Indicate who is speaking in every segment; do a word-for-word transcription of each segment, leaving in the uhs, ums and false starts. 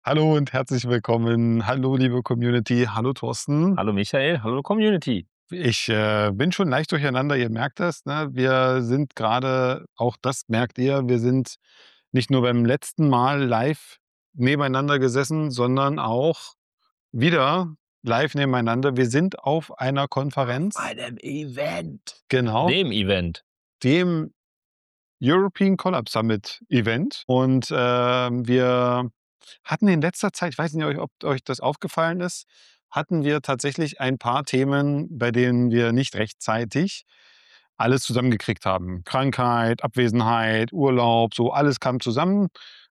Speaker 1: Hallo und herzlich willkommen. Hallo, liebe Community. Hallo, Thorsten.
Speaker 2: Hallo Michael, hallo Community.
Speaker 1: Ich äh, bin schon leicht durcheinander, ihr merkt das. Ne? Wir sind gerade, auch das merkt ihr, wir sind nicht nur beim letzten Mal live nebeneinander gesessen, sondern auch wieder live nebeneinander. Wir sind auf einer Konferenz.
Speaker 2: Auf einem Event.
Speaker 1: Genau.
Speaker 2: Dem Event.
Speaker 1: Dem European Collab Summit Event. Und äh, wir hatten in letzter Zeit, ich weiß nicht, ob euch das aufgefallen ist, hatten wir tatsächlich ein paar Themen, bei denen wir nicht rechtzeitig alles zusammengekriegt haben. Krankheit, Abwesenheit, Urlaub, so alles kam zusammen.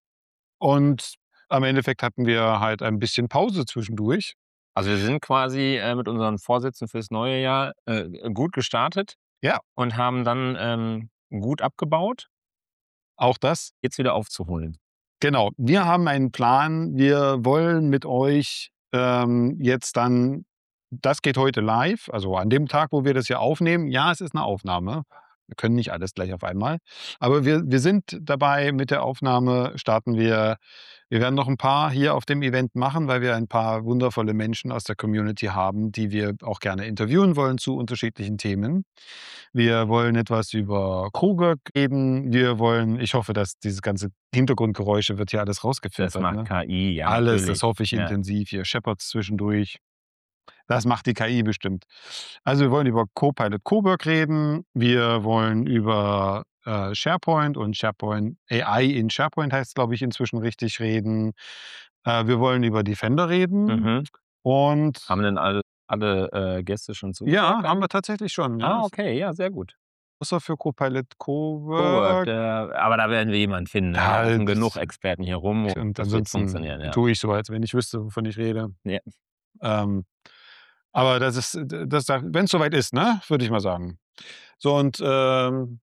Speaker 1: Und am Endeffekt hatten wir halt ein bisschen Pause zwischendurch.
Speaker 2: Also wir sind quasi äh, mit unseren Vorsätzen fürs neue Jahr äh, gut gestartet.
Speaker 1: Ja.
Speaker 2: Und haben dann ähm, gut abgebaut.
Speaker 1: Auch das.
Speaker 2: Jetzt wieder aufzuholen.
Speaker 1: Genau. Wir haben einen Plan. Wir wollen mit euch ähm, jetzt dann, das geht heute live, also an dem Tag, wo wir das hier aufnehmen. Ja, es ist eine Aufnahme. Wir können nicht alles gleich auf einmal. Aber wir, wir sind dabei, mit der Aufnahme starten wir. Wir werden noch ein paar hier auf dem Event machen, weil wir ein paar wundervolle Menschen aus der Community haben, die wir auch gerne interviewen wollen zu unterschiedlichen Themen. Wir wollen etwas über Cowork reden. Wir wollen, ich hoffe, dass dieses ganze Hintergrundgeräusche wird hier alles
Speaker 2: Das
Speaker 1: rausgefiltert.
Speaker 2: macht
Speaker 1: Ne?
Speaker 2: K I, ja
Speaker 1: Alles,
Speaker 2: natürlich.
Speaker 1: das hoffe ich
Speaker 2: Ja.
Speaker 1: intensiv. Hier Shepherds zwischendurch. Das macht die K I bestimmt. Also wir wollen über Copilot Cowork reden. Wir wollen über äh, SharePoint und SharePoint A I in SharePoint heißt, glaube ich, inzwischen richtig reden. Äh, wir wollen über Defender reden.
Speaker 2: Mhm.
Speaker 1: Und
Speaker 2: Haben denn alle, alle äh, Gäste schon zugesagt?
Speaker 1: ja, haben wir tatsächlich schon. Ja.
Speaker 2: Ah, okay, ja, sehr gut.
Speaker 1: Außer für Copilot
Speaker 2: Cowork,
Speaker 1: Cowork.
Speaker 2: äh, aber da werden wir jemanden finden. Ne? Da
Speaker 1: Ja,
Speaker 2: laufen
Speaker 1: das-
Speaker 2: genug Experten hier rum.
Speaker 1: Und
Speaker 2: Das wird
Speaker 1: ansonsten
Speaker 2: funktionieren, ja.
Speaker 1: tue ich so, als wenn ich wüsste, wovon ich rede.
Speaker 2: Ja.
Speaker 1: Ähm, aber das ist, das, wenn es soweit ist, ne, würde ich mal sagen. So, und ähm,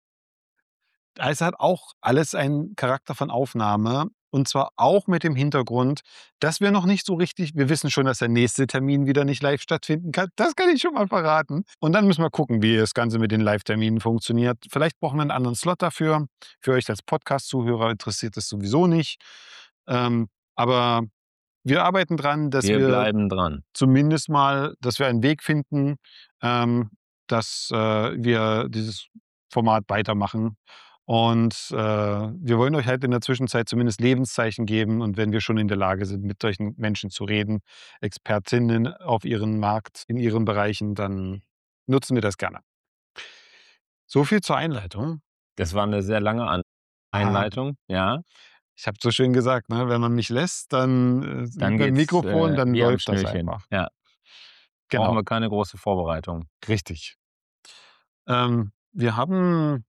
Speaker 1: es hat auch alles einen Charakter von Aufnahme. Und zwar auch mit dem Hintergrund, dass wir noch nicht so richtig, wir wissen schon, dass der nächste Termin wieder nicht live stattfinden kann. Das kann ich schon mal verraten. Und dann müssen wir gucken, wie das Ganze mit den Live-Terminen funktioniert. Vielleicht brauchen wir einen anderen Slot dafür. Für euch als Podcast-Zuhörer interessiert das sowieso nicht. Ähm, aber wir arbeiten dran, dass
Speaker 2: Wir
Speaker 1: wir
Speaker 2: bleiben dran.
Speaker 1: zumindest mal, dass wir einen Weg finden, ähm, dass äh, wir dieses Format weitermachen. Und äh, wir wollen euch halt in der Zwischenzeit zumindest Lebenszeichen geben. Und wenn wir schon in der Lage sind, mit solchen Menschen zu reden, Expertinnen auf ihren Markt, in ihren Bereichen, dann nutzen wir das gerne. So viel zur Einleitung.
Speaker 2: Das war eine sehr lange An
Speaker 1: Ah,
Speaker 2: Einleitung, ja.
Speaker 1: ich habe so schön gesagt, ne? Wenn man mich lässt, dann äh,
Speaker 2: Dann
Speaker 1: mit dem
Speaker 2: geht's
Speaker 1: Mikrofon,
Speaker 2: äh,
Speaker 1: dann
Speaker 2: wie am
Speaker 1: läuft das
Speaker 2: Schnürchen.
Speaker 1: einfach.
Speaker 2: Ja, brauchen
Speaker 1: Genau,
Speaker 2: wir keine große Vorbereitung.
Speaker 1: richtig. Ähm, wir haben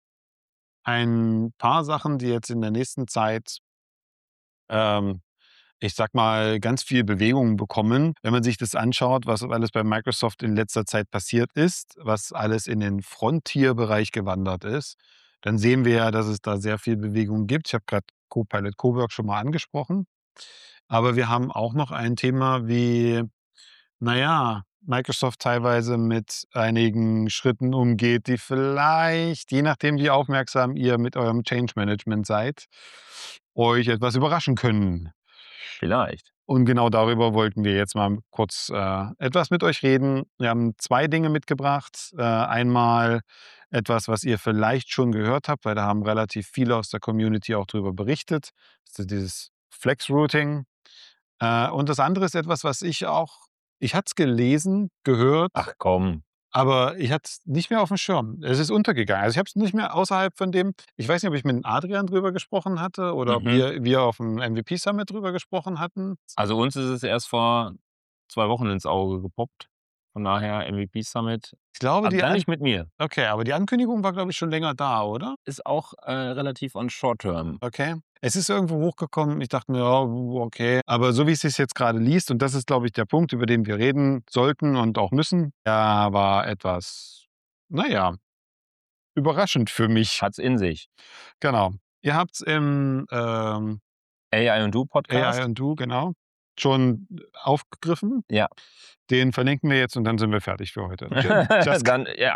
Speaker 1: ein paar Sachen, die jetzt in der nächsten Zeit, ähm, ich sag mal, ganz viel Bewegung bekommen. Wenn man sich das anschaut, was alles bei Microsoft in letzter Zeit passiert ist, was alles in den Frontier-Bereich gewandert ist, dann sehen wir ja, dass es da sehr viel Bewegung gibt. Ich habe gerade Copilot Cowork schon mal angesprochen. Aber wir haben auch noch ein Thema wie, naja, Microsoft teilweise mit einigen Schritten umgeht, die vielleicht, je nachdem wie aufmerksam ihr mit eurem Change Management seid, euch etwas überraschen können.
Speaker 2: Vielleicht.
Speaker 1: Und genau darüber wollten wir jetzt mal kurz äh, etwas mit euch reden. Wir haben zwei Dinge mitgebracht. Äh, einmal etwas, was ihr vielleicht schon gehört habt, weil da haben relativ viele aus der Community auch darüber berichtet. Das ist dieses Flex Routing. Äh, und das andere ist etwas, was ich auch, ich hatte es gelesen, gehört,
Speaker 2: Ach komm.
Speaker 1: aber ich hatte es nicht mehr auf dem Schirm. Es ist untergegangen. Also ich habe es nicht mehr außerhalb von dem, ich weiß nicht, ob ich mit Adrian drüber gesprochen hatte oder ob
Speaker 2: Mhm.
Speaker 1: wir, wir auf dem M V P Summit drüber gesprochen hatten.
Speaker 2: Also uns ist es erst vor zwei Wochen ins Auge gepoppt. Von daher M V P Summit.
Speaker 1: Ich glaube,
Speaker 2: Aber
Speaker 1: die
Speaker 2: dann
Speaker 1: An
Speaker 2: nicht mit mir.
Speaker 1: okay, aber die Ankündigung war, glaube ich, schon länger da, oder?
Speaker 2: Ist auch äh, relativ on short term.
Speaker 1: Okay. Es ist irgendwo hochgekommen. Ich dachte mir, ja, okay. Aber so wie es sich jetzt gerade liest, und das ist, glaube ich, der Punkt, über den wir reden sollten und auch müssen, ja, war etwas, naja, überraschend für mich.
Speaker 2: Hat's in sich.
Speaker 1: Genau. Ihr habt es im ähm,
Speaker 2: A I und Du Podcast.
Speaker 1: A I und Du, genau, schon aufgegriffen.
Speaker 2: Ja.
Speaker 1: Den verlinken wir jetzt und dann sind wir fertig für heute. Ju- Just,
Speaker 2: Dann, ja.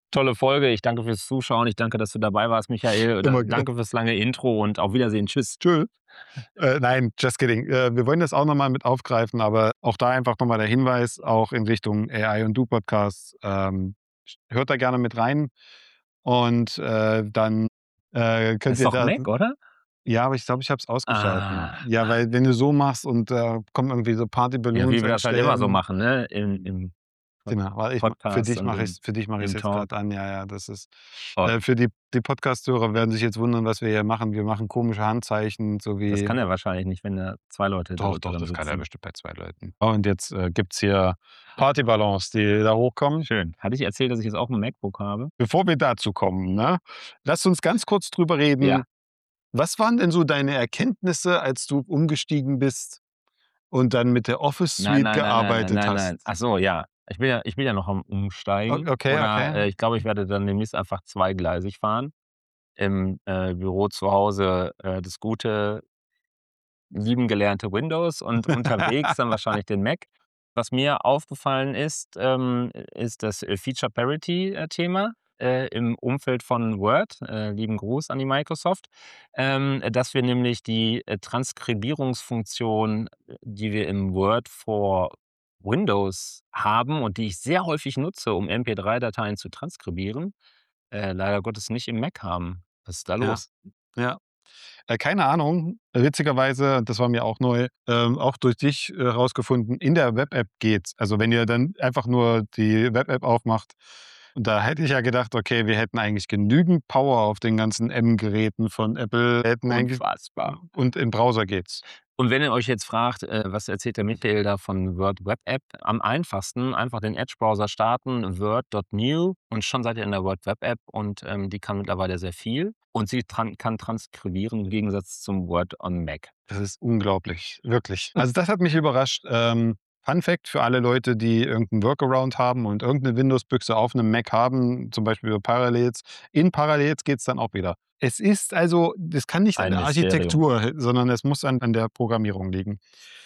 Speaker 2: Tolle Folge. Ich danke fürs Zuschauen. Ich danke, dass du dabei warst, Michael. Da
Speaker 1: Immer gern.
Speaker 2: danke fürs lange Intro und auf Wiedersehen. Tschüss.
Speaker 1: Tschüss. Äh, nein, just kidding. Äh, wir wollen das auch noch mal mit aufgreifen, aber auch da einfach noch mal der Hinweis, auch in Richtung A I und Du Podcasts, ähm, hört da gerne mit rein und, äh, dann, äh, könnt
Speaker 2: Ist
Speaker 1: ihr
Speaker 2: doch
Speaker 1: da
Speaker 2: Mac, oder?
Speaker 1: ja, aber ich glaube, ich habe es ausgeschalten.
Speaker 2: Ah.
Speaker 1: Ja, weil wenn du so machst und da kommen irgendwie so Party
Speaker 2: Ja, wie
Speaker 1: Balloons
Speaker 2: wir das halt immer so
Speaker 1: entstehen.
Speaker 2: machen, ne? Im im Pod
Speaker 1: Genau, warte, ich ma für
Speaker 2: Podcast
Speaker 1: dich
Speaker 2: und
Speaker 1: mache
Speaker 2: im
Speaker 1: ich's für dich mache ich's
Speaker 2: im
Speaker 1: jetzt
Speaker 2: Talk.
Speaker 1: grad an. Ja, ja, das ist
Speaker 2: Oh.
Speaker 1: äh, für die die Podcast-Hörer werden sich jetzt wundern, was wir hier machen. Wir machen komische Handzeichen, so
Speaker 2: Das
Speaker 1: wie
Speaker 2: kann er wahrscheinlich nicht, wenn da zwei Leute
Speaker 1: Doch,
Speaker 2: dr
Speaker 1: doch,
Speaker 2: drin
Speaker 1: das kann er
Speaker 2: sitzen.
Speaker 1: bestimmt bei zwei Leuten. Und jetzt, äh, gibt's hier Partyballons, die da hochkommen.
Speaker 2: Schön. Hatte ich erzählt, dass ich jetzt auch 'n MacBook habe?
Speaker 1: Bevor wir dazu kommen, ne, lass uns ganz kurz drüber reden.
Speaker 2: Ja.
Speaker 1: Was waren denn so deine Erkenntnisse, als du umgestiegen bist und dann mit der Office
Speaker 2: Nein,
Speaker 1: Suite
Speaker 2: nein, nein, nein, nein,
Speaker 1: gearbeitet
Speaker 2: nein, nein.
Speaker 1: hast?
Speaker 2: Ach so, ja. Ich bin ja ich bin ja noch am
Speaker 1: O
Speaker 2: Umsteigen
Speaker 1: okay,
Speaker 2: oder,
Speaker 1: okay.
Speaker 2: äh, ich glaube, ich werde dann demnächst einfach zweigleisig fahren. Im, äh, Büro zu Hause, äh, das gute lieben gelernte Windows und unterwegs dann wahrscheinlich den Mac. Was mir aufgefallen ist, ähm, ist das, äh, Feature Parity, äh, Thema, äh, im Umfeld von Word. Äh, lieben Gruß an die Microsoft. Ähm, dass wir nämlich die, äh, Transkribierungsfunktion, die wir im Word for Windows haben und die ich sehr häufig nutze, um M P drei Dateien zu transkribieren, äh, leider Gottes nicht im Mac haben. Was ist da
Speaker 1: Ja,
Speaker 2: los?
Speaker 1: ja. Äh, keine Ahnung. Witzigerweise, das war mir auch neu, ähm, auch durch dich, äh, rausgefunden, in der Web-App geht's. Also, wenn ihr dann einfach nur die Web-App aufmacht und da hätte ich ja gedacht: „Okay, wir hätten eigentlich genügend Power auf den ganzen M-Geräten von Apple, hätten eigentlich
Speaker 2: Unfassbar.
Speaker 1: und im Browser geht's.“
Speaker 2: Und wenn ihr euch jetzt fragt, äh, was erzählt der Michael da von Word Web App? Am einfachsten einfach den Edge-Browser starten, word.new und schon seid ihr in der Word Web App und, ähm, die kann mittlerweile sehr viel und sie tran kann transkribieren im Gegensatz zum Word on Mac.
Speaker 1: Das ist unglaublich, wirklich. Also, das hat mich überrascht. Ähm, Fun Fact für alle Leute, die irgend 'n Workaround haben und irgend 'ne Windows-Büchse auf 'nem Mac haben, zum Beispiel über Parallels. In Parallels geht's dann auch wieder. Es ist also das kann nicht an
Speaker 2: Ein
Speaker 1: der
Speaker 2: Mysterium.
Speaker 1: Architektur, sondern es muss an an der Programmierung liegen.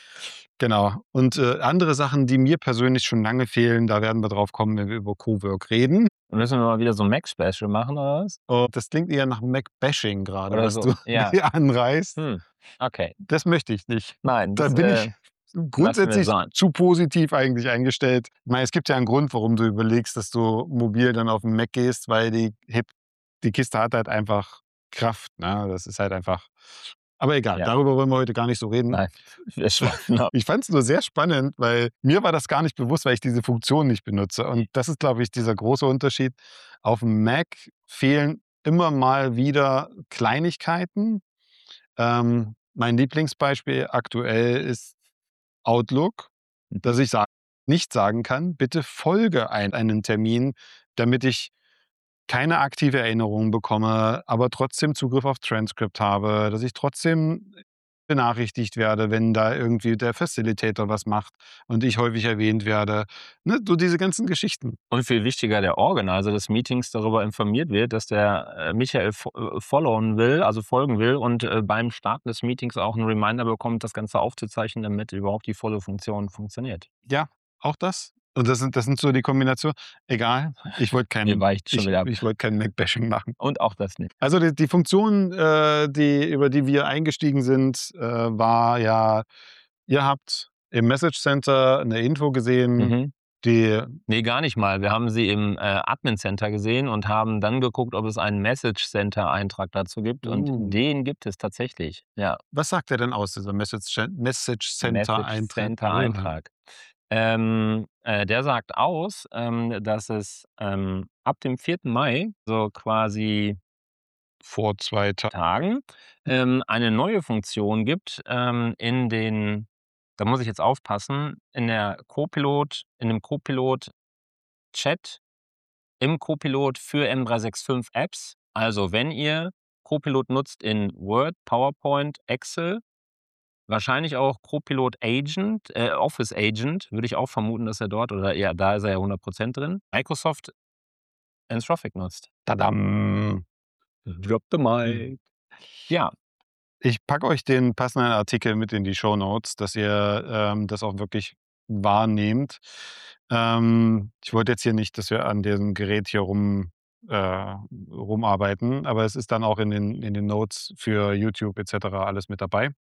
Speaker 1: Genau. Und, äh, andere Sachen, die mir persönlich schon lange fehlen, da werden wir drauf kommen, wenn wir über Cowork reden.
Speaker 2: Müssen wir mal wieder so 'n Mac-Special machen oder was?
Speaker 1: Oh, das klingt eher nach Mac-Bashing grade,
Speaker 2: Oder
Speaker 1: was
Speaker 2: so,
Speaker 1: du
Speaker 2: ja.
Speaker 1: hier anreißt.
Speaker 2: Hm, okay.
Speaker 1: Das möchte ich nicht.
Speaker 2: Nein,
Speaker 1: Da
Speaker 2: das,
Speaker 1: bin
Speaker 2: äh,
Speaker 1: ich
Speaker 2: lassen wir
Speaker 1: grundsätzlich
Speaker 2: sein.
Speaker 1: zu positiv eigentlich eingestellt. Ich meine, es gibt ja 'n Grund, warum du überlegst, dass du mobil dann auf 'n Mac gehst, weil die hebt die Kiste hat halt einfach Kraft, ne? Das ist halt einfach aber egal,
Speaker 2: Ja.
Speaker 1: darüber wollen wir heute gar nicht so reden.
Speaker 2: Nein, wir schweifen ab.
Speaker 1: Ich fand's nur sehr spannend, weil mir war das gar nicht bewusst, weil ich diese Funktion nicht benutze. Und das ist, glaube ich, dieser große Unterschied. Auf'm Mac fehlen immer mal wieder Kleinigkeiten. Ähm, mein Lieblingsbeispiel aktuell ist Outlook,
Speaker 2: Mhm.
Speaker 1: dass ich sa nicht sagen kann: „Bitte folge ein einen Termin“, damit ich keine aktive Erinnerung bekomme, aber trotzdem Zugriff auf Transcript habe, dass ich trotzdem benachrichtigt werde, wenn da irgendwie der Facilitator was macht und ich häufig erwähnt werde. Ne, so diese ganzen Geschichten.
Speaker 2: Und viel wichtiger der Organizer des Meetings darüber informiert wird, dass der, äh, Michael fo äh, followen will, also folgen will und, äh, beim Starten des Meetings auch 'n Reminder bekommt, das Ganze aufzuzeichnen, damit überhaupt die volle Funktion funktioniert.
Speaker 1: Ja, auch das. Und das sind das sind so die Kombination egal, ich wollte
Speaker 2: Ihr
Speaker 1: kein
Speaker 2: weicht schon
Speaker 1: ich
Speaker 2: wieder ab.
Speaker 1: ich wollte kein Mac-Bashing machen.
Speaker 2: Und auch das nicht.
Speaker 1: Also, die die Funktion, äh, die über die wir eingestiegen sind, äh, war ja, ihr habt im Message Center 'ne Info gesehen,
Speaker 2: Mhm.
Speaker 1: die
Speaker 2: Ne, gar nicht mal. Wir haben sie im, äh, Admin Center gesehen und haben dann geguckt, ob es einen Message Center Eintrag dazu gibt und
Speaker 1: Uh.
Speaker 2: den gibt es tatsächlich, ja.
Speaker 1: Was sagt der denn aus, dieser Message Cen Message Center
Speaker 2: Message
Speaker 1: Eintrag?
Speaker 2: Center Eintrag. Ähm, äh, der sagt aus, ähm, dass es, ähm, ab dem vierten Mai, so quasi
Speaker 1: Vor zwei Ta
Speaker 2: Tagen, ähm, eine neue Funktion gibt, ähm, in den da muss ich jetzt aufpassen, in der Copilot in dem Copilot-Chat im Copilot für M drei sechs fünf Apps. Also, wenn ihr Copilot nutzt in Word, PowerPoint, Excel, wahrscheinlich auch Copilot Agent äh, Office Agent, würde ich auch vermuten, dass er dort oder ja, da ist er ja hundert Prozent drin, Microsoft Anthropic nutzt.
Speaker 1: Tadam.
Speaker 2: Drop the
Speaker 1: Mhm.
Speaker 2: mic. Ja.
Speaker 1: Ich packe euch den passenden Artikel mit in die Shownotes, dass ihr, ähm, das auch wirklich wahrnehmt. Ähm, ich wollte jetzt hier nicht, dass wir an diesem Gerät hier rum äh, rumarbeiten, aber es ist dann auch in den in den Notes für YouTube et cetera alles mit dabei.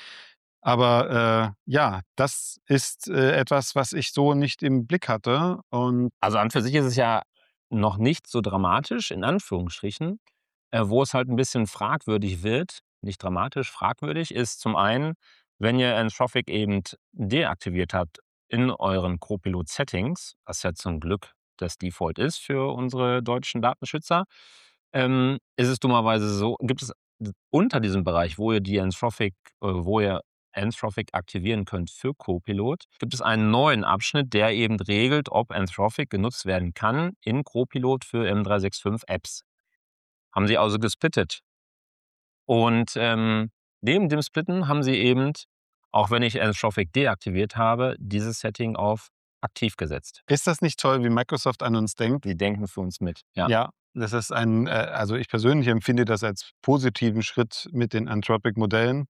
Speaker 1: Aber, äh, ja, das ist, äh, etwas, was ich so nicht im Blick hatte und
Speaker 2: Also, an für sich ist es ja noch nicht so dramatisch, in Anführungsstrichen. Äh, wo es halt 'n bisschen fragwürdig wird, nicht dramatisch, fragwürdig, ist zum einen, wenn ihr Anthropic eben deaktiviert habt in euren Copilot-Settings, was ja zum Glück das Default ist für unsere deutschen Datenschützer, ähm, ist es dummerweise so gibt es d unter diesem Bereich, wo ihr die Anthropic äh, wo ihr Anthropic aktivieren könnt für Copilot, gibt es einen neuen Abschnitt, der eben regelt, ob Anthropic genutzt werden kann in Copilot für M drei sechs fünf Apps. Haben sie also gesplittet. Und, ähm, neben dem Splitten haben sie eben, auch wenn ich Anthropic deaktiviert habe, dieses Setting auf aktiv gesetzt.
Speaker 1: Ist das nicht toll, wie Microsoft an uns denkt?
Speaker 2: Die denken für uns mit, ja.
Speaker 1: Ja, das ist ein äh, also ich persönlich empfinde das als positiven Schritt mit den Anthropic-Modellen.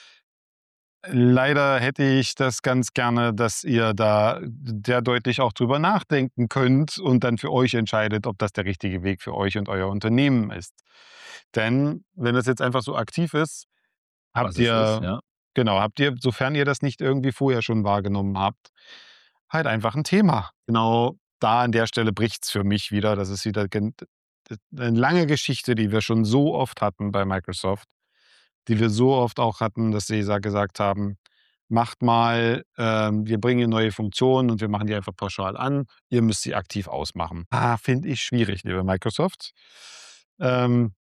Speaker 1: Leider hätte ich das ganz gerne, dass ihr da sehr deutlich auch drüber nachdenken könnt und dann für euch entscheidet, ob das der richtige Weg für euch und euer Unternehmen ist. Denn wenn das jetzt einfach so aktiv ist, habt
Speaker 2: Was es ist,
Speaker 1: ihr
Speaker 2: ja.
Speaker 1: genau, habt ihr, sofern ihr das nicht irgendwie vorher schon wahrgenommen habt, halt einfach 'n Thema. Genau da an der Stelle bricht's für mich wieder. Das ist wieder gen d d 'ne lange Geschichte, die wir schon so oft hatten bei Microsoft, die wir so oft auch hatten, dass sie sa gesagt haben: „Macht mal ähm, wir bringen neue Funktionen und wir machen die einfach pauschal an. Ihr müsst sie aktiv ausmachen.“ Ah, finde ich schwierig, liebe Microsoft. Ähm,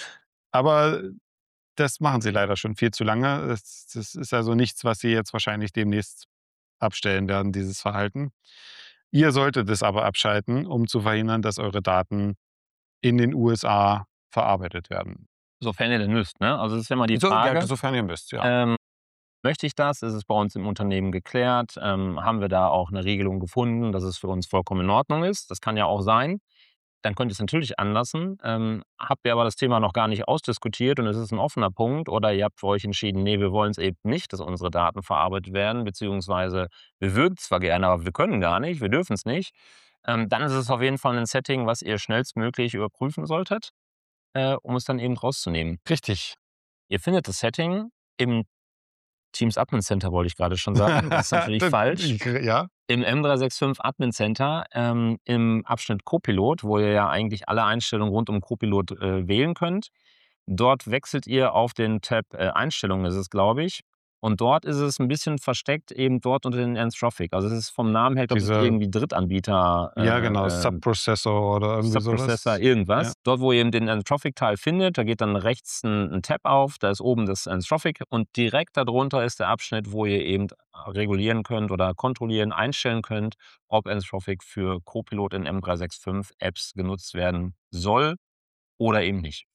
Speaker 1: aber das machen sie leider schon viel zu lange. Das das ist also nichts, was sie jetzt wahrscheinlich demnächst abstellen werden, dieses Verhalten. Ihr solltet es aber abschalten, um zu verhindern, dass eure Daten in den USA verarbeitet werden.
Speaker 2: Sofern ihr denn müsst, ne? Also, das ist ja immer die
Speaker 1: So ja,
Speaker 2: Frage,
Speaker 1: sofern ihr müsst, ja.
Speaker 2: ähm, möchte ich das? Ist es bei uns im Unternehmen geklärt? Ähm, haben wir da auch 'ne Regelung gefunden, dass es für uns vollkommen in Ordnung ist? Das kann ja auch sein. Dann könnt ihr's natürlich anlassen. Ähm, habt ihr aber das Thema noch gar nicht ausdiskutiert und es ist 'n offener Punkt oder ihr habt für euch entschieden: „Ne, wir wollen's eben nicht, dass unsere Daten verarbeitet werden, beziehungsweise wir würden zwar gerne, aber wir können gar nicht, wir dürfen's nicht“, ähm, dann ist es auf jeden Fall 'nen Setting, was ihr schnellstmöglich überprüfen solltet, äh, um es dann eben rauszunehmen.
Speaker 1: Richtig.
Speaker 2: Ihr findet das Setting im Teams Admin Center, wollte ich grade schon sagen. Das ist natürlich falsch.
Speaker 1: Ja.
Speaker 2: Im M drei sechs fünf Admin Center, ähm, im Abschnitt Copilot, wo ihr ja eigentlich alle Einstellungen rund um Copilot, äh, wählen könnt. Dort wechselt ihr auf den Tab, äh, Einstellungen ist es, glaube ich. Und dort ist es 'n bisschen versteckt eben dort unter den Anthropic. Also, es ist vom Namen her, glaube ich,
Speaker 1: Diese
Speaker 2: irgendwie Drittanbieter,
Speaker 1: Ja, genau,
Speaker 2: äh, ähm
Speaker 1: Sub-Processor oder irgendwie so
Speaker 2: Sub-Processor,
Speaker 1: was.
Speaker 2: irgendwas.
Speaker 1: Ja.
Speaker 2: Dort, wo ihr eben den Anthropic-Teil findet, da geht dann rechts 'n 'n Tab auf, da ist oben das Anthropic und direkt da drunter ist der Abschnitt, wo ihr eben regulieren könnt oder kontrollieren, einstellen könnt, ob Anthropic für Copilot in M drei sechs fünf Apps genutzt werden soll oder eben nicht.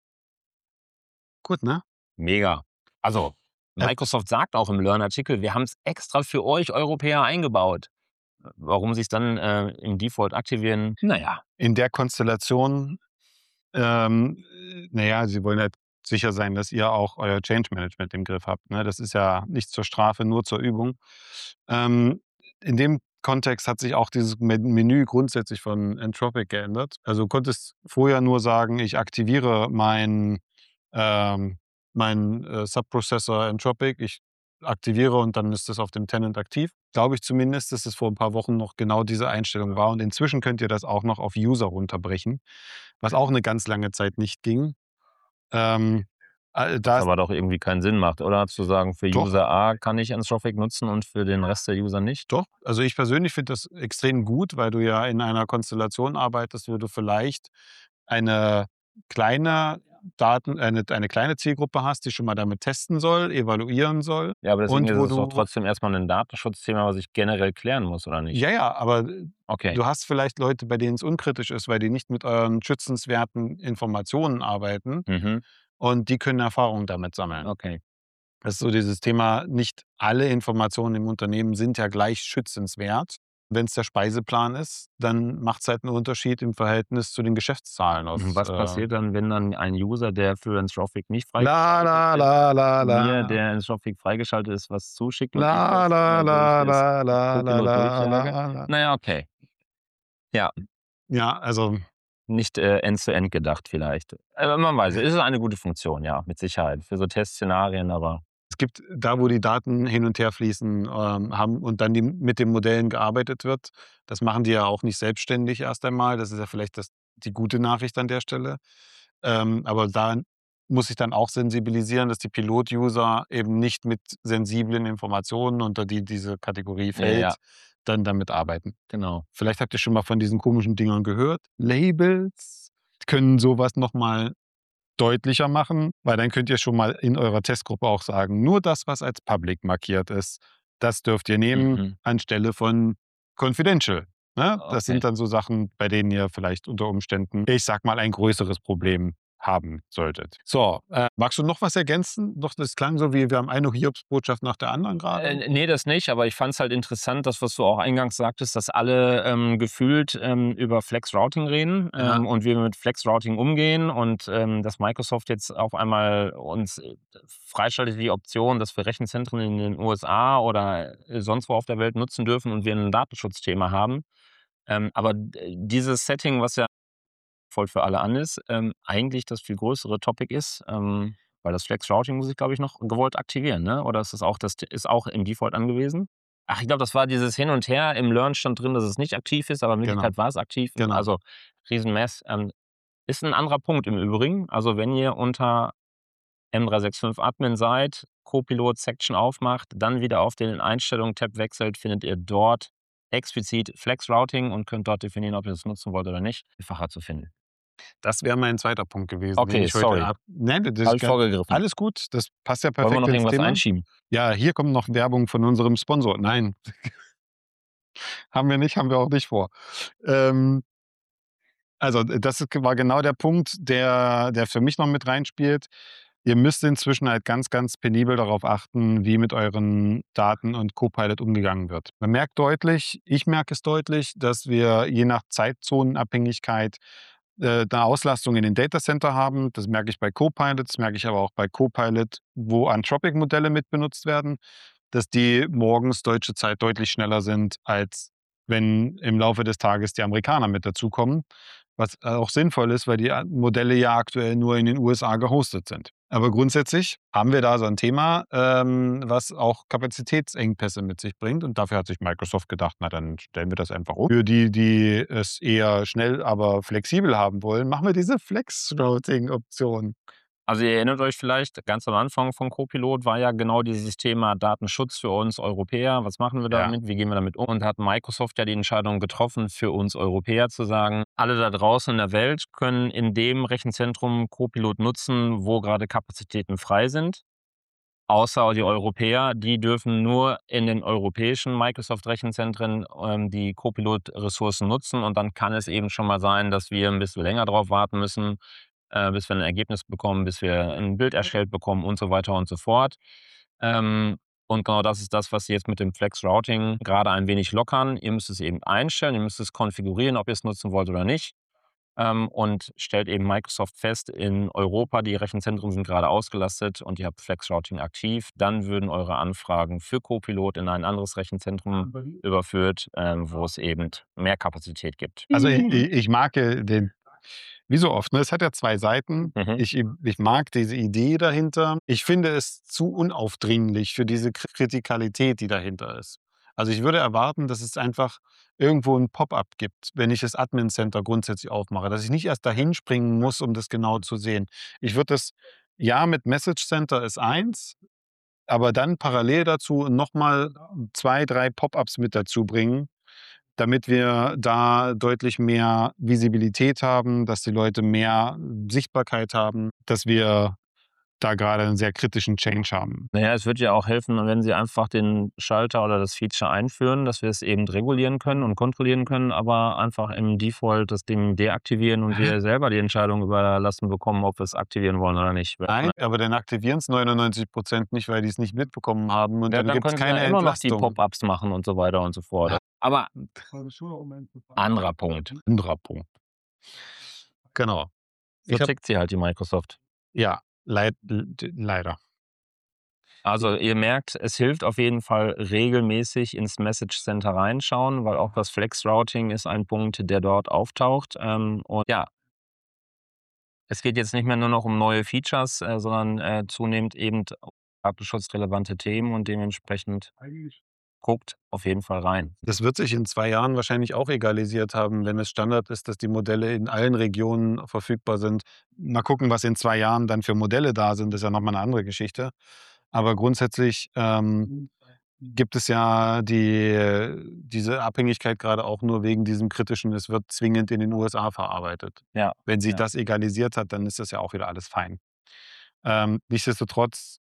Speaker 1: Gut, ne?
Speaker 2: Mega. Also,
Speaker 1: Äh
Speaker 2: Microsoft sagt auch im Learn-Artikel: „Wir haben's extra für euch Europäer eingebaut.“ Warum sie's dann, äh, im Default aktivieren? Na ja.
Speaker 1: In der Konstellation, ähm, na ja, sie wollen halt sicher sein, dass ihr auch euer Change Management im Griff habt, ne? Das ist ja nicht zur Strafe, nur zur Übung. Ähm, in dem Kontext hat sich auch dieses Men Menü grundsätzlich von Anthropic geändert. Also, du konntest vorher nur sagen: „Ich aktiviere mein ähm, mein, äh, Sub-Processor Anthropic. Ich aktiviere“ und dann ist das auf dem Tenant aktiv. Glaube ich zumindest, dass es vor 'n paar Wochen noch genau diese Einstellung war und inzwischen könnt ihr das auch noch auf User runterbrechen, was auch 'ne ganz lange Zeit nicht ging. Ähm, äh,
Speaker 2: Was
Speaker 1: das
Speaker 2: aber doch irgendwie keinen Sinn macht, oder? Zu sagen, für
Speaker 1: Doch.
Speaker 2: User A kann ich Anthropic nutzen und für den Rest der User nicht?
Speaker 1: Doch. Also, ich persönlich finde das extrem gut, weil du ja in einer Konstellation arbeitest, wo du vielleicht eine kleine Daten eine eine kleine Zielgruppe hast, die schon mal damit testen soll, evaluieren soll
Speaker 2: Ja, aber deswegen
Speaker 1: und
Speaker 2: ist
Speaker 1: wo
Speaker 2: es doch
Speaker 1: du
Speaker 2: trotzdem erst mal 'nen Datenschutzthema, was ich generell klären muss, oder nicht?
Speaker 1: Ja, ja, aber, äh,
Speaker 2: Okay.
Speaker 1: du hast vielleicht Leute, bei denen's unkritisch ist, weil die nicht mit euren schützenswerten Informationen arbeiten
Speaker 2: Mhm.
Speaker 1: und die können Erfahrungen damit sammeln.
Speaker 2: Okay.
Speaker 1: Das ist so dieses Thema, nicht alle Informationen im Unternehmen sind ja gleich schützenswert. Wenn es der Speiseplan ist, dann macht es halt einen Unterschied im Verhältnis zu den Geschäftszahlen aus,
Speaker 2: Was
Speaker 1: äh
Speaker 2: passiert dann, wenn dann ein User, der für Anthropic nicht
Speaker 1: La,
Speaker 2: freigeschaltet
Speaker 1: la,
Speaker 2: ist,
Speaker 1: la, la,
Speaker 2: mir,
Speaker 1: la.
Speaker 2: der Anthropic freigeschaltet ist, was zuschickt und ich
Speaker 1: La,
Speaker 2: das
Speaker 1: la,
Speaker 2: äh, durch
Speaker 1: la,
Speaker 2: das
Speaker 1: la, la, la,
Speaker 2: Copilot
Speaker 1: la,
Speaker 2: durchjage?
Speaker 1: la, la.
Speaker 2: Na ja, okay. Ja,
Speaker 1: Ja, also
Speaker 2: nicht, äh, End-to-End gedacht vielleicht. Äh, man weiß, es ist eine gute Funktion, ja, mit Sicherheit für so Testszenarien, aber
Speaker 1: es gibt da, wo die Daten hin und her fließen, ähm, haben und dann die mit den Modellen gearbeitet wird. Das machen die ja auch nicht selbstständig erst einmal. Das ist ja vielleicht das die gute Nachricht an der Stelle. Ähm, aber da muss ich dann auch sensibilisieren, dass die Pilot-User eben nicht mit sensiblen Informationen, unter die diese Kategorie
Speaker 2: ja,
Speaker 1: fällt,
Speaker 2: ja,
Speaker 1: dann damit arbeiten.
Speaker 2: genau.
Speaker 1: Vielleicht habt ihr schon mal von diesen komischen Dingern gehört. Labels können sowas noch mal deutlicher machen, weil dann könnt ihr schon mal in eurer Testgruppe auch sagen, nur das, was als Public markiert ist, das dürft ihr nehmen
Speaker 2: Mhm.
Speaker 1: anstelle von Confidential. Ne? Das
Speaker 2: Okay.
Speaker 1: sind dann so Sachen, bei denen ihr vielleicht unter Umständen, ich sag mal, ein größeres Problem haben solltet. So, äh, magst du noch was ergänzen? Noch, das klang so wie, wir haben eine Hiobsbotschaft nach der anderen gerade.
Speaker 2: Äh, ne, das nicht, aber ich fand es halt interessant, das, was du auch eingangs sagtest, dass alle ähm, gefühlt ähm, über Flex-Routing reden
Speaker 1: Ja.
Speaker 2: ähm, und wie wir mit Flex-Routing umgehen und ähm, dass Microsoft jetzt auf einmal uns äh, freischaltet die Option, dass wir Rechenzentren in den U S A oder äh, sonst wo auf der Welt nutzen dürfen und wir ein Datenschutzthema haben. Ähm, aber d- dieses Setting, was ja voll für alle an ist, ähm, eigentlich das viel größere Topic ist, ähm, weil das Flex-Routing muss ich, glaube ich, noch gewollt aktivieren, ne? Oder ist das auch das ist auch im Default angewiesen? Ach, ich glaube, das war dieses Hin und Her. Im Learn stand drin, dass es nicht aktiv ist, aber in
Speaker 1: Genau.
Speaker 2: Wirklichkeit war es aktiv.
Speaker 1: Genau.
Speaker 2: Also Riesenmess. Ähm, ist ein anderer Punkt im Übrigen. Also wenn ihr unter M drei sechs fünf Admin seid, Copilot Section aufmacht, dann wieder auf den Einstellungen-Tab wechselt, findet ihr dort explizit Flex Routing und könnt dort definieren, ob ihr das nutzen wollt oder nicht. Einfacher zu finden.
Speaker 1: Das wäre mein zweiter Punkt gewesen, den
Speaker 2: Okay,
Speaker 1: ich heute
Speaker 2: sorry.
Speaker 1: ab. Nein, das
Speaker 2: Habe
Speaker 1: ist
Speaker 2: ich
Speaker 1: gar-
Speaker 2: vorgegriffen.
Speaker 1: alles gut. Das passt ja
Speaker 2: Wollen wir
Speaker 1: perfekt
Speaker 2: noch
Speaker 1: ins
Speaker 2: irgendwas
Speaker 1: Thema.
Speaker 2: einschieben?
Speaker 1: Ja, hier kommt noch Werbung von unserem Sponsor. Nein, haben wir nicht, haben wir auch nicht vor. Ähm, also das ist- war genau der Punkt, der, der für mich noch mit reinspielt. Ihr müsst inzwischen halt ganz, ganz penibel darauf achten, wie mit euren Daten und Copilot umgegangen wird. Man merkt deutlich, ich merke es deutlich, dass wir je nach Zeitzonenabhängigkeit äh, eine Auslastung in den Datacenter haben. Das merke ich bei Copilot, das merke ich aber auch bei Copilot, wo Anthropic-Modelle mit benutzt werden, dass die morgens deutsche Zeit deutlich schneller sind, als wenn im Laufe des Tages die Amerikaner mit dazukommen. Was auch sinnvoll ist, weil die Modelle ja aktuell nur in den U S A gehostet sind. Aber grundsätzlich haben wir da so ein Thema, ähm, was auch Kapazitätsengpässe mit sich bringt. Und dafür hat sich Microsoft gedacht, na dann stellen wir das einfach um. Für die, die es eher schnell, aber flexibel haben wollen, machen wir diese Flex-Routing-Option.
Speaker 2: Also ihr erinnert euch vielleicht, ganz am Anfang von Copilot war ja genau dieses Thema Datenschutz für uns Europäer. Was machen wir
Speaker 1: Ja.
Speaker 2: damit? Wie gehen wir damit um? Und hat Microsoft ja die Entscheidung getroffen, für uns Europäer zu sagen, alle da draußen in der Welt können in dem Rechenzentrum Copilot nutzen, wo gerade Kapazitäten frei sind. Außer die Europäer, die dürfen nur in den europäischen Microsoft-Rechenzentren ähm, die Copilot-Ressourcen nutzen. Und dann kann es eben schon mal sein, dass wir ein bisschen länger drauf warten müssen, äh, bis wir ein Ergebnis bekommen, bis wir ein Bild erstellt bekommen und so weiter und so fort. Ähm, und genau das ist das, was Sie jetzt mit dem Flex-Routing gerade ein wenig lockern. Ihr müsst es eben einstellen, ihr müsst es konfigurieren, ob ihr es nutzen wollt oder nicht. Ähm, und stellt eben Microsoft fest, in Europa, die Rechenzentren sind gerade ausgelastet und ihr habt Flex-Routing aktiv, dann würden eure Anfragen für Copilot in ein anderes Rechenzentrum überführt, ähm, wo es eben mehr Kapazität gibt.
Speaker 1: Also ich, ich ich mag äh, den, wie so oft, ne? Es hat ja zwei Seiten.
Speaker 2: Mhm.
Speaker 1: Ich, ich mag diese Idee dahinter. Ich finde es zu unaufdringlich für diese Kri- Kritikalität, die dahinter ist. Also ich würde erwarten, dass es einfach irgendwo ein Pop-up gibt, wenn ich das Admin Center grundsätzlich aufmache, dass ich nicht erst dahin springen muss, um das genau zu sehen. Ich würde das, ja, mit Message Center ist eins, aber dann parallel dazu nochmal zwei, drei Pop-ups mit dazu bringen, damit wir da deutlich mehr Visibilität haben, dass die Leute mehr Sichtbarkeit haben, dass wir da gerade einen sehr kritischen Change haben.
Speaker 2: Naja, es wird ja auch helfen, wenn Sie einfach den Schalter oder das Feature einführen, dass wir es eben regulieren können und kontrollieren können, aber einfach im Default das Ding deaktivieren und wir selber die Entscheidung überlassen bekommen, ob wir es aktivieren wollen oder nicht.
Speaker 1: Nein, aber dann aktivieren es neunundneunzig Prozent nicht, weil die es nicht mitbekommen haben und
Speaker 2: Ja,
Speaker 1: dann
Speaker 2: dann
Speaker 1: gibt es
Speaker 2: können Sie
Speaker 1: keine
Speaker 2: ja immer noch die
Speaker 1: Entlastung.
Speaker 2: Pop-ups machen und so weiter und so fort. Aber anderer Punkt.
Speaker 1: Anderer Punkt. Genau.
Speaker 2: So
Speaker 1: Ich habe
Speaker 2: tickt sie halt, die Microsoft.
Speaker 1: Ja, leid d leider.
Speaker 2: Also, ihr merkt, es hilft auf jeden Fall regelmäßig ins Message Center reinschauen, weil auch das Flex Routing ist ein Punkt, der dort auftaucht. Ähm, und ja es geht jetzt nicht mehr nur noch um neue Features, äh, sondern, äh, zunehmend eben datenschutzrelevante Themen und dementsprechend guckt auf jeden Fall rein.
Speaker 1: Das wird sich in zwei Jahren wahrscheinlich auch egalisiert haben, wenn es Standard ist, dass die Modelle in allen Regionen verfügbar sind. Mal gucken, was in zwei Jahren dann für Modelle da sind, ist ja noch mal 'ne andere Geschichte. Aber grundsätzlich, ähm, gibt es ja die diese Abhängigkeit grade auch nur wegen diesem kritischen es wird zwingend in den U S A verarbeitet.
Speaker 2: Ja,
Speaker 1: Wenn sich
Speaker 2: ja.
Speaker 1: das egalisiert hat, dann ist das ja auch wieder alles fein. Ähm, nichtsdestotrotz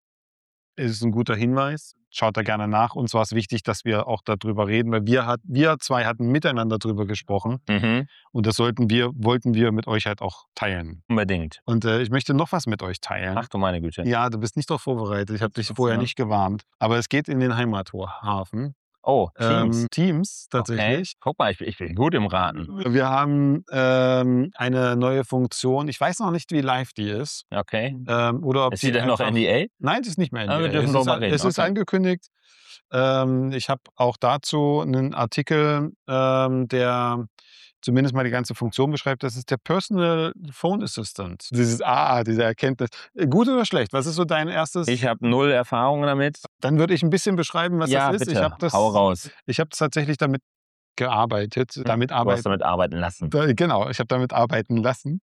Speaker 1: ist es 'n guter Hinweis. Schaut da gerne nach. Uns war's wichtig, dass wir auch da drüber reden, weil wir hat wir zwei hatten miteinander drüber gesprochen
Speaker 2: Mhm.
Speaker 1: und das sollten wir wollten wir mit euch halt auch teilen.
Speaker 2: Unbedingt.
Speaker 1: Und, äh, ich möchte noch was mit euch teilen.
Speaker 2: Ach du meine Güte.
Speaker 1: Ja, du bist nicht drauf vorbereitet. Ich habe dich vorher nicht gewarnt. Aber es geht in den Heimattor Hafen.
Speaker 2: Oh, Teams.
Speaker 1: Ähm, Teams
Speaker 2: Okay.
Speaker 1: tatsächlich.
Speaker 2: Guck mal, ich bin ich bin gut im Raten.
Speaker 1: Wir haben, ähm, eine neue Funktion. Ich weiß noch nicht, wie live die ist.
Speaker 2: Okay.
Speaker 1: Ähm, oder ob
Speaker 2: Ist sie
Speaker 1: die
Speaker 2: denn noch
Speaker 1: einfach
Speaker 2: NDA?
Speaker 1: nein, sie ist nicht mehr
Speaker 2: Ah, wir
Speaker 1: NDA.
Speaker 2: dürfen
Speaker 1: Es ist
Speaker 2: drüber
Speaker 1: a
Speaker 2: reden.
Speaker 1: es ist
Speaker 2: Okay.
Speaker 1: angekündigt. Ähm, ich habe auch dazu 'nen Artikel, ähm, der zumindest mal die ganze Funktion beschreibt. Das ist der Personal Phone Assistant. Dieses Ah, diese Erkenntnis. Gut oder schlecht? Was ist so dein erstes
Speaker 2: Ich habe null Erfahrung damit.
Speaker 1: Dann würde ich 'n bisschen beschreiben, was das
Speaker 2: Ja,
Speaker 1: ist. Ich
Speaker 2: bitte,
Speaker 1: habe
Speaker 2: hau
Speaker 1: das
Speaker 2: raus.
Speaker 1: ich habe tatsächlich damit gearbeitet. Damit
Speaker 2: Du hast
Speaker 1: arbeit
Speaker 2: damit arbeiten lassen.
Speaker 1: da genau, ich habe damit arbeiten lassen.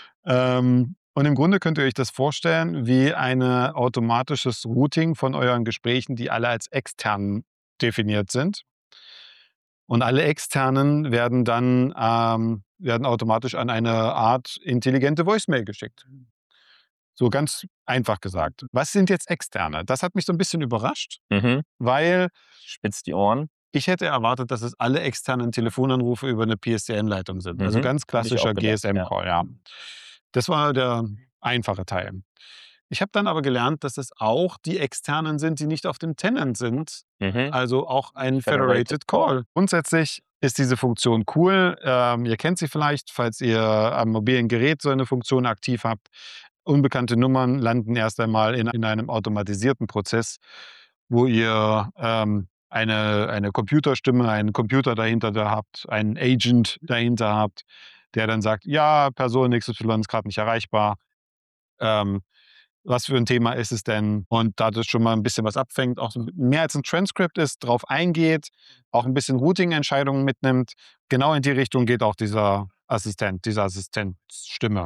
Speaker 1: Ähm, und im Grunde könnt ihr euch das vorstellen wie eine automatisches Routing von euren Gesprächen, die alle als extern definiert sind. Und alle Externen werden dann ähm, werden automatisch an eine Art intelligente Voicemail geschickt. So ganz einfach gesagt. Was sind jetzt Externe? Das hat mich so 'n bisschen überrascht,
Speaker 2: Mhm.
Speaker 1: weil
Speaker 2: Spitzt die Ohren.
Speaker 1: ich hätte erwartet, dass es alle externen Telefonanrufe über 'ne P S T N-Leitung sind. Also,
Speaker 2: Mhm.
Speaker 1: ganz
Speaker 2: Habe ich auch
Speaker 1: klassischer
Speaker 2: gedacht, ja.
Speaker 1: GSM-Call, ja. Das war der einfache Teil. Ich habe dann aber gelernt, dass es auch die Externen sind, die nicht auf dem Tenant sind,
Speaker 2: Mhm.
Speaker 1: also auch ein
Speaker 2: Federated
Speaker 1: Federated Call. Grundsätzlich ist diese Funktion cool. Ähm, ihr kennt sie vielleicht, falls ihr am mobilen Gerät so 'ne Funktion aktiv habt. Unbekannte Nummern landen erst einmal in in einem automatisierten Prozess, wo ihr, ähm, eine eine Computerstimme, einen Computer dahinter da habt, einen Agent dahinter habt, der dann sagt: „Ja, Person X Y ist grad nicht erreichbar. Ähm, was für 'n Thema ist es denn?“ Und da das schon mal 'n bisschen was abfängt, auch so mehr als 'n Transcript ist, drauf eingeht, auch 'n bisschen Routing-Entscheidungen mitnimmt. Genau in die Richtung geht auch dieser Assistent diese Assistenzstimme.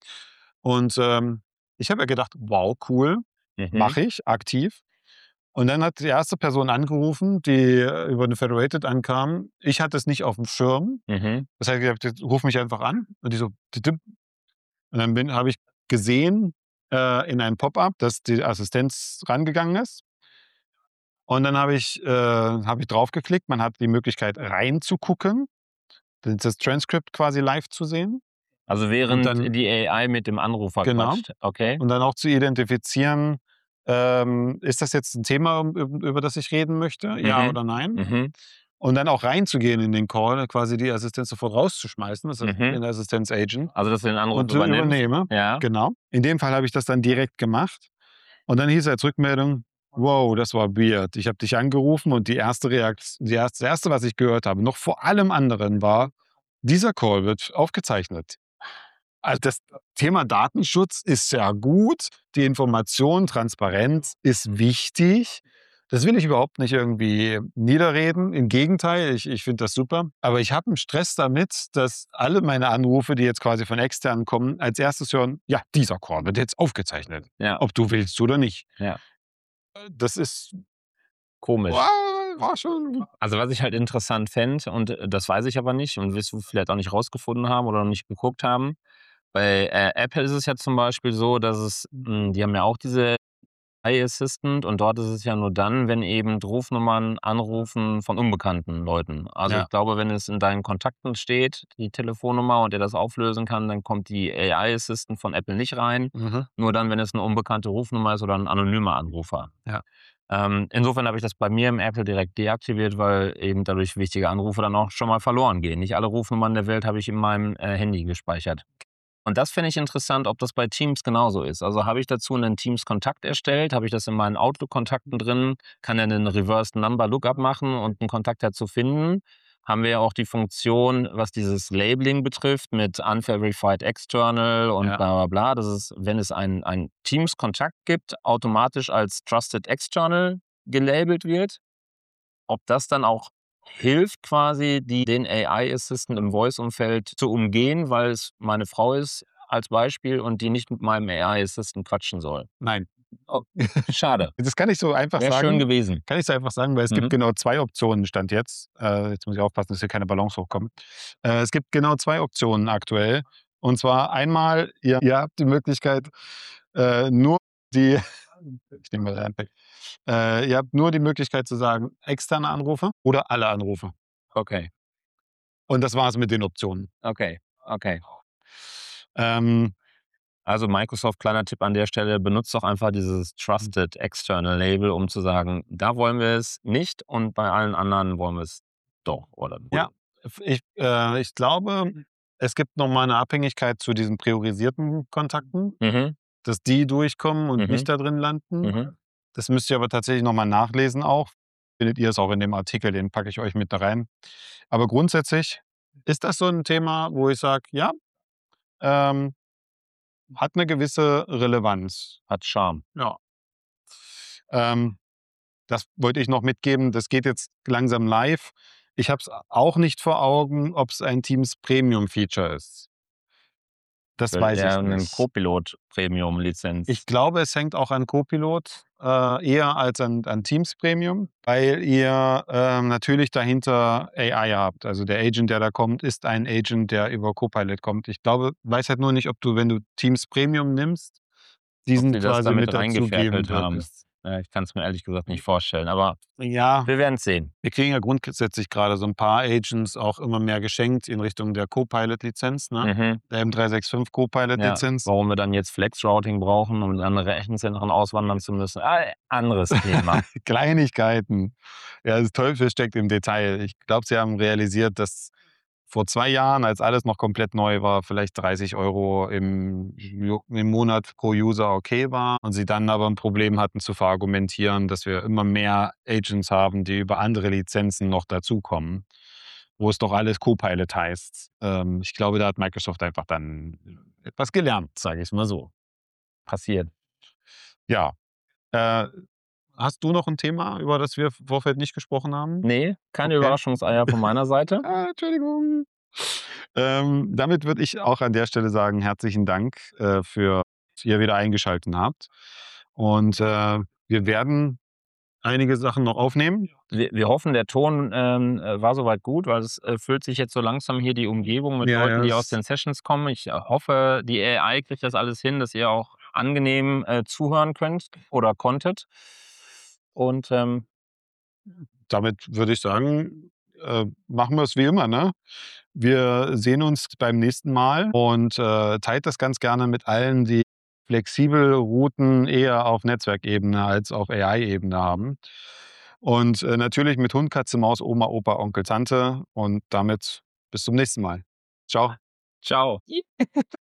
Speaker 1: Und, ähm, ich habe mir gedacht: „Wow, cool,
Speaker 2: Mhm.
Speaker 1: mache ich aktiv.“ Und dann hat die erste Person angerufen, die über 'ne Federated ankam. Ich hatte es nicht aufm Schirm.
Speaker 2: Mhm.
Speaker 1: Das heißt, ich habe gesagt: „Ruf mich einfach an.“ Und die so: „Titim.“ Und dann bin habe ich gesehen, äh, in einem Pop-up, dass die Assistenz rangegangen ist. Und dann habe ich äh, habe ich draufgeklickt. Man hat die Möglichkeit reinzugucken, d das Transcript quasi live zu sehen.
Speaker 2: Also,
Speaker 1: Und
Speaker 2: während
Speaker 1: dann
Speaker 2: die A I mit dem Anrufer
Speaker 1: Genau.
Speaker 2: quatscht, okay.
Speaker 1: Und dann auch zu identifizieren, ähm, ist das jetzt 'n Thema, üb über das ich reden möchte, ja
Speaker 2: Mhm.
Speaker 1: oder nein?
Speaker 2: Mhm.
Speaker 1: Und dann auch reinzugehen in den Call, quasi die Assistenz sofort rauszuschmeißen, das heißt
Speaker 2: Mhm.
Speaker 1: den Assistenz-Agent
Speaker 2: Also, dass du den Anruf
Speaker 1: und, äh,
Speaker 2: übernimmst?
Speaker 1: übernehme.
Speaker 2: Ja.
Speaker 1: Genau. In dem Fall habe ich das dann direkt gemacht. Und dann hieß als Rückmeldung: „Wow, das war weird. Ich habe dich angerufen und die erste Reakt die erst das erste, was ich gehört habe, noch vor allem anderen war: ‚Dieser Call wird aufgezeichnet.‘“ Also, das Thema Datenschutz ist ja gut. Die Information, Transparenz ist wichtig. Das will ich überhaupt nicht irgendwie niederreden. Im Gegenteil, ich ich finde das super. Aber ich habe 'n Stress damit, dass alle meine Anrufe, die jetzt quasi von Externen kommen, als erstes hören: „Ja, dieser Call wird jetzt aufgezeichnet,
Speaker 2: Ja.
Speaker 1: ob du willst oder nicht.“
Speaker 2: Ja.
Speaker 1: Äh, das ist
Speaker 2: Komisch.
Speaker 1: war schon
Speaker 2: Also, was ich halt interessant fände und das weiß ich aber nicht und wirst du vielleicht auch nicht rausgefunden haben oder noch nicht geguckt haben. Bei, äh, Apple ist es ja zum Beispiel so, dass es hm, die haben ja auch diese Assistant und dort ist es ja nur dann, wenn eben Rufnummern anrufen von unbekannten Leuten. Also,
Speaker 1: Ja.
Speaker 2: ich glaube, wenn es in deinen Kontakten steht, die Telefonnummer und der das auflösen kann, dann kommt die A I Assistant von Apple nicht rein.
Speaker 1: Mhm.
Speaker 2: Nur dann, wenn es 'ne unbekannte Rufnummer ist oder 'n anonymer Anrufer.
Speaker 1: Ja.
Speaker 2: Ähm, insofern habe ich das bei mir im Apple direkt deaktiviert, weil eben dadurch wichtige Anrufe dann auch schon mal verloren gehen. Nicht alle Rufnummern der Welt habe ich in meinem, äh, Handy gespeichert. Und das finde ich interessant, ob das bei Teams genauso ist. Also, habe ich dazu 'nen Teams-Kontakt erstellt, habe ich das in meinen Outlook-Kontakten drin, kann er 'nen Reverse Number Lookup machen und 'n Kontakt dazu finden. Haben wir ja auch die Funktion, was dieses Labeling betrifft mit unverified external und
Speaker 1: Ja.
Speaker 2: bla bla bla. Das ist, wenn es einen einen Teams-Kontakt gibt, automatisch als trusted external gelabelt wird. Ob das dann auch hilft quasi, die den A I Assistant im Voice-Umfeld zu umgehen, weil es meine Frau ist als Beispiel und die nicht mit meinem A I Assistant quatschen soll.
Speaker 1: Nein.
Speaker 2: Oh, schade.
Speaker 1: Das kann ich so einfach
Speaker 2: Wäre schön
Speaker 1: sagen.
Speaker 2: gewesen.
Speaker 1: Kann ich so einfach sagen, weil es gibt
Speaker 2: Mhm.
Speaker 1: genau zwei Optionen Stand jetzt. Äh, jetzt muss ich aufpassen, dass hier keine Ballons hochkommen. Äh, es gibt genau zwei Optionen aktuell. Und zwar einmal, ihr ihr habt die Möglichkeit, äh, nur die ich nehme mal dein weg. Äh, ihr habt nur die Möglichkeit zu sagen, externe Anrufe oder alle Anrufe.
Speaker 2: Okay.
Speaker 1: Und das war's mit den Optionen.
Speaker 2: Okay, okay.
Speaker 1: Ähm
Speaker 2: Also, Microsoft, kleiner Tipp an der Stelle, benutzt doch einfach dieses trusted external Label, um zu sagen: „Da wollen wir es nicht und bei allen anderen wollen wir es doch“, oder
Speaker 1: Ja, f ich äh, ich glaube, es gibt noch mal 'ne Abhängigkeit zu diesen priorisierten Kontakten,
Speaker 2: Mhm.
Speaker 1: dass die durchkommen und nicht
Speaker 2: Mhm.
Speaker 1: da drin landen.
Speaker 2: Mhm.
Speaker 1: Das müsst ihr aber tatsächlich noch mal nachlesen auch. Findet ihr es auch in dem Artikel, den packe ich euch mit da rein. Aber grundsätzlich ist das so 'n Thema, wo ich sage: „Ja, ähm, hat 'ne gewisse Relevanz.“
Speaker 2: Hat Charme.
Speaker 1: Ja. Ähm, das wollte ich noch mitgeben. Das geht jetzt langsam live. Ich habe es auch nicht vor Augen, ob's ein Teams Premium-Feature ist. Das
Speaker 2: Vielleicht
Speaker 1: weiß
Speaker 2: eher
Speaker 1: ich
Speaker 2: 'nen
Speaker 1: nicht.
Speaker 2: Copilot
Speaker 1: Ich
Speaker 2: Premium-Lizenz.
Speaker 1: glaube, es hängt auch an Copilot, äh, eher als an an Teams Premium, weil ihr, ähm, natürlich dahinter A I habt. Also, der Agent, der da kommt, ist ein Agent, der über Copilot kommt. Ich glaube weiß halt nur nicht, ob du, wenn du Teams Premium nimmst,
Speaker 2: Ob
Speaker 1: diesen
Speaker 2: sie das
Speaker 1: quasi
Speaker 2: damit
Speaker 1: mit dazugeben
Speaker 2: reingefäkelt haben.
Speaker 1: würdest.
Speaker 2: Ja, ich kann's mir ehrlich gesagt nicht vorstellen, aber
Speaker 1: Ja,
Speaker 2: wir werden's sehen.
Speaker 1: wir kriegen ja grundsätzlich grade so 'n paar Agents auch immer mehr geschenkt in Richtung der Copilot-Lizenz, ne?
Speaker 2: Mhm.
Speaker 1: Der M drei sechs fünf
Speaker 2: Ja,
Speaker 1: Copilot-Lizenz.
Speaker 2: warum wir dann jetzt Flex-Routing brauchen, um in andere Rechenzentren auswandern zu müssen, ah, anderes Thema.
Speaker 1: Kleinigkeiten. Ja, das Teufel steckt im Detail. Ich glaube, sie haben realisiert, dass vor zwei Jahren, als alles noch komplett neu war, vielleicht dreißig Euro im Jo im Monat pro User okay war und sie dann aber 'n Problem hatten zu verargumentieren, dass wir immer mehr Agents haben, die über andere Lizenzen noch dazukommen, wo es doch alles Copilot heißt. Ähm, ich glaube, da hat Microsoft einfach dann etwas gelernt, sage ich's mal so.
Speaker 2: Passiert.
Speaker 1: Ja. Äh, hast du noch 'n Thema, über das wir im Vorfeld nicht gesprochen haben?
Speaker 2: Ne, keine
Speaker 1: Okay.
Speaker 2: Überraschungseier von meiner Seite.
Speaker 1: Ah, Entschuldigung. Ähm, damit würde ich auch an der Stelle sagen, herzlichen Dank, äh, für dass ihr wieder eingeschalten habt. Und, äh, wir werden einige Sachen noch aufnehmen.
Speaker 2: Wir wir hoffen, der Ton, ähm, äh, war so weit gut, weil es, äh, füllt sich jetzt so langsam hier die Umgebung mit
Speaker 1: Ja,
Speaker 2: Leuten,
Speaker 1: ja,
Speaker 2: die aus
Speaker 1: es
Speaker 2: den Sessions kommen. Ich, äh, hoffe, die A I kriegt das alles hin, dass ihr auch angenehm, äh, zuhören könnt oder konntet. Und, ähm
Speaker 1: Damit würde ich sagen, äh, machen wir's wie immer, ne? Wir sehen uns beim nächsten Mal und, äh, teilt das ganz gerne mit allen, die flexible Routen eher auf Netzwerkebene als auf A I-Ebene haben. Und, äh, natürlich mit Hund, Katze, Maus, Oma, Opa, Onkel, Tante und damit bis zum nächsten Mal. Tschau.
Speaker 2: Tschau.